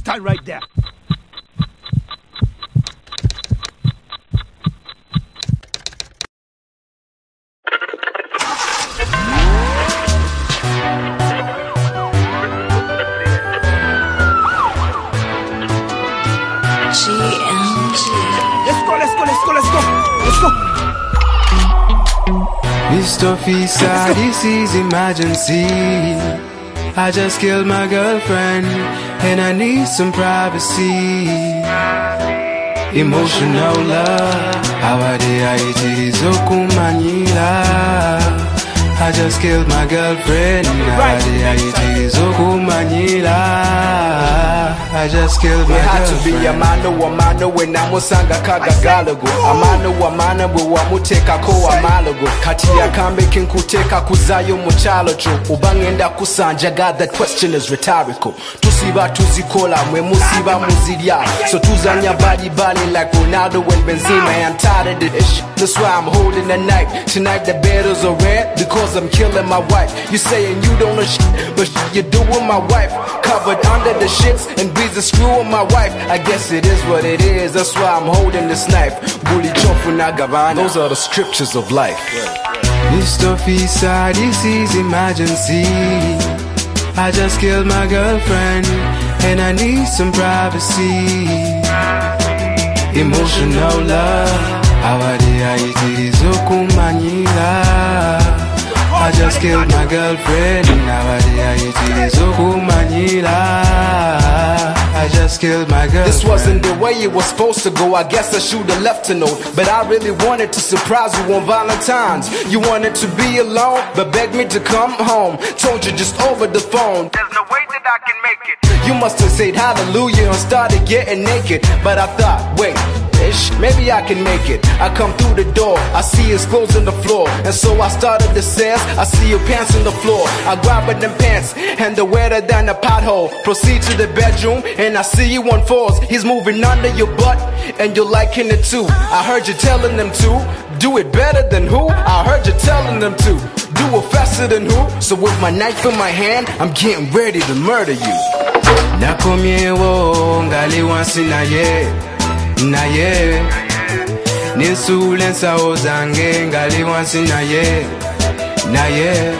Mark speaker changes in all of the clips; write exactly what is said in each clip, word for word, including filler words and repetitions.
Speaker 1: stand right there.
Speaker 2: G M G.
Speaker 1: Let's go, let's go, let's go, let's go. Let's go.
Speaker 3: Mister Fisa, this is emergency. I just killed my girlfriend and I need some privacy. Emotional love, awade aitirizo kumanyila. I just killed my girlfriend, awade aitirizo kumanyila. I just killed my girlfriend. It had to be a mano, a mano, when I'm Musanga Kagagalago. A mano, a mano, we wa muteka ko a malago. Katia kambe kinkuteka kuzayo muchalocho. Ubangenda kusanja, God, that question is rhetorical. Tusiba tuzikola, mwe musiba muzidia. So tuzanya body body like Ronaldo and Benzema. I'm tired of this shit. That's why I'm holding the knife. Tonight the battles are red because I'm killing my wife. You saying you don't know shit, but shit you do with my wife. Covered under the shits and bees the screw with my wife. I guess it is what it is. That's why I'm holding this knife. Bully Chofunagabana. Those are the scriptures of life. Mister Fisa, this is emergency. I just killed my girlfriend and I need some privacy. Emotional love, awade aitirizo kumanyila. I just killed my girlfriend and awade aitirizo kumanyila. I just killed my girlfriend. This wasn't the way it was supposed to go. I guess I should've left a note, but I really wanted to surprise you on Valentine's. You wanted to be alone, but begged me to come home. Told you just over the phone, there's no way that I can make it. You must have said hallelujah and started getting naked. But I thought, wait, ish, maybe I can make it. I come through the door, I see his clothes on the floor, and so I started the stairs. I see your pants on the floor. I grab at them pants and they're wetter than a pothole. Proceed to the bedroom and I see you on fours. He's moving under your butt and you're liking it too. I heard you telling them to do it better than who? I heard you telling them to do it faster than who? So with my knife in my hand, I'm getting ready to murder you. Nakomyewo ngali wansi na ye, na ye. Ninsulensa ozange ngali wansi na ye, na ye.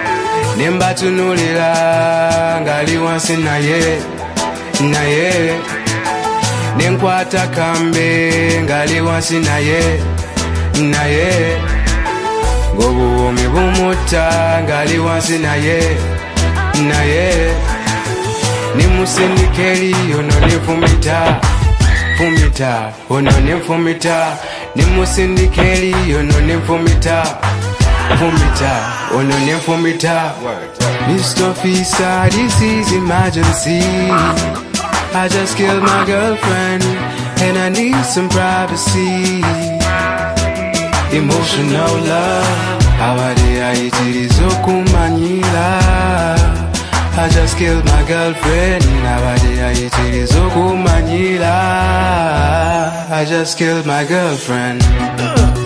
Speaker 3: Nimbatunulira ngali wansi na ye, na ye. Ninkwata kambe ngali wansi na ye, na ye. Gobuomi bumuta ngali wansi na ye, na ye. Nimusindikeli ono nifumita, fumita, ono nifumita. Nimusindikeli ono nifumita, fumita, ono nifumita. Mister Fisa, this is emergency. I just killed my girlfriend and I need some privacy. Emotional love, awade aitirizo kumanyila. I just killed my girlfriend, awade aitirizo kumanyila. I just killed my girlfriend.